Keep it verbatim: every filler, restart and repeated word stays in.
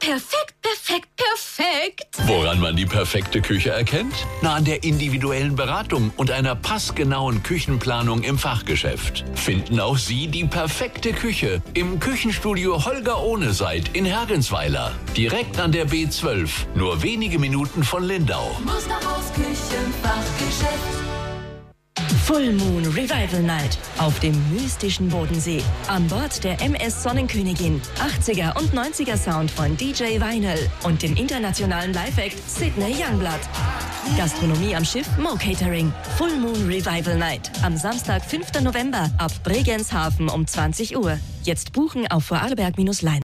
Perfekt, perfekt, perfekt. Woran man die perfekte Küche erkennt? Na, an der individuellen Beratung und einer passgenauen Küchenplanung im Fachgeschäft. Finden auch Sie die perfekte Küche im Küchenstudio Holger Ohneseid in Hergensweiler. Direkt an der B zwölf, nur wenige Minuten von Lindau. Musterhaus Küchenfachgeschäft. Full Moon Revival Night auf dem mystischen Bodensee. An Bord der M S Sonnenkönigin. achtziger und neunziger Sound von D J Vinyl und dem internationalen Live-Act Sydney Youngblood. Gastronomie am Schiff Mo Catering. Full Moon Revival Night. Am Samstag, fünften November ab Bregenzhafen um zwanzig Uhr. Jetzt buchen auf vorarlberg Bindestrich line.